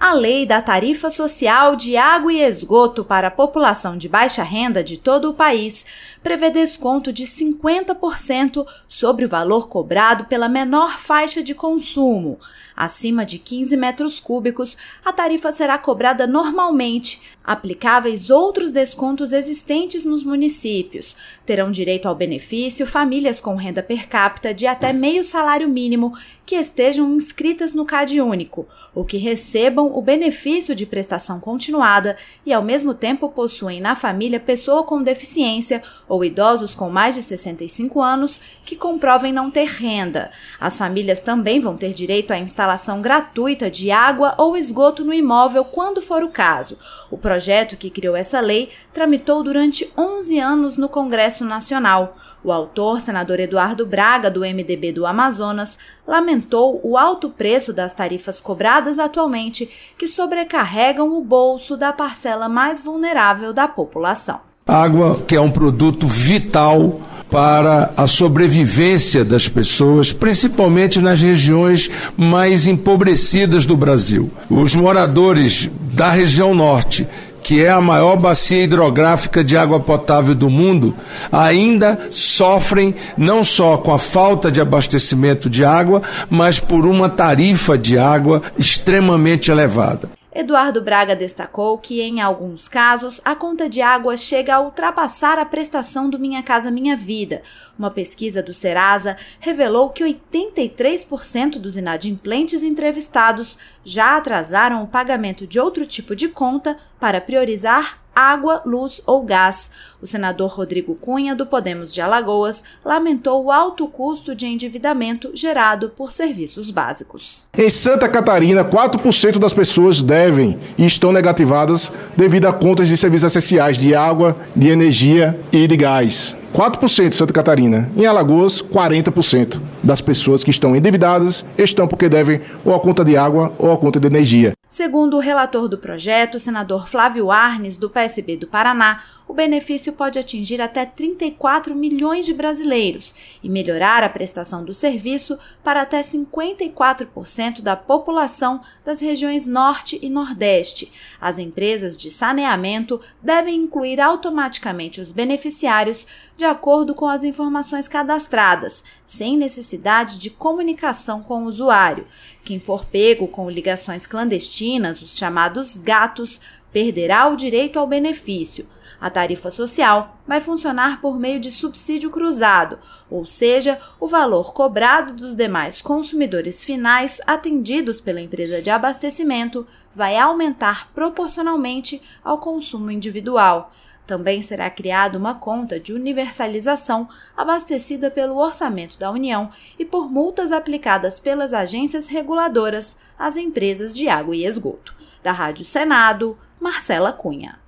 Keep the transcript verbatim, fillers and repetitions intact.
A lei da tarifa social de água e esgoto para a população de baixa renda de todo o país prevê desconto de cinquenta por cento sobre o valor cobrado pela menor faixa de consumo. Acima de quinze metros cúbicos, a tarifa será cobrada normalmente. Aplicáveis outros descontos existentes nos municípios. Terão direito ao benefício famílias com renda per capita de até meio salário mínimo que estejam inscritas no CadÚnico, ou que recebam o benefício de prestação continuada e, ao mesmo tempo, possuem na família pessoa com deficiência ou idosos com mais de sessenta e cinco anos que comprovem não ter renda. As famílias também vão ter direito à instalação gratuita de água ou esgoto no imóvel quando for o caso. O projeto que criou essa lei tramitou durante onze anos no Congresso Nacional. O autor, senador Eduardo Braga, do M D B do Amazonas, lamentou o alto preço das tarifas cobradas atualmente, que sobrecarregam o bolso da parcela mais vulnerável da população. Água, que é um produto vital para a sobrevivência das pessoas, principalmente nas regiões mais empobrecidas do Brasil. Os moradores da região norte, que é a maior bacia hidrográfica de água potável do mundo, ainda sofrem não só com a falta de abastecimento de água, mas por uma tarifa de água extremamente elevada. Eduardo Braga destacou que, em alguns casos, a conta de água chega a ultrapassar a prestação do Minha Casa Minha Vida. Uma pesquisa do Serasa revelou que oitenta e três por cento dos inadimplentes entrevistados já atrasaram o pagamento de outro tipo de conta para priorizar água, luz ou gás. O senador Rodrigo Cunha, do Podemos de Alagoas, lamentou o alto custo de endividamento gerado por serviços básicos. Em Santa Catarina, quatro por cento das pessoas devem e estão negativadas devido a contas de serviços essenciais de água, de energia e de gás. quatro por cento em Santa Catarina. Em Alagoas, quarenta por cento das pessoas que estão endividadas estão porque devem ou a conta de água ou a conta de energia. Segundo o relator do projeto, o senador Flávio Arnes, do P S B do Paraná, o benefício pode atingir até trinta e quatro milhões de brasileiros e melhorar a prestação do serviço para até cinquenta e quatro por cento da população das regiões Norte e Nordeste. As empresas de saneamento devem incluir automaticamente os beneficiários de acordo com as informações cadastradas, sem necessidade de comunicação com o usuário. Quem for pego com ligações clandestinas, os chamados gatos, perderá o direito ao benefício. A tarifa social vai funcionar por meio de subsídio cruzado, ou seja, o valor cobrado dos demais consumidores finais atendidos pela empresa de abastecimento vai aumentar proporcionalmente ao consumo individual. Também será criada uma conta de universalização abastecida pelo orçamento da União e por multas aplicadas pelas agências reguladoras às empresas de água e esgoto. Da Rádio Senado, Marcela Cunha.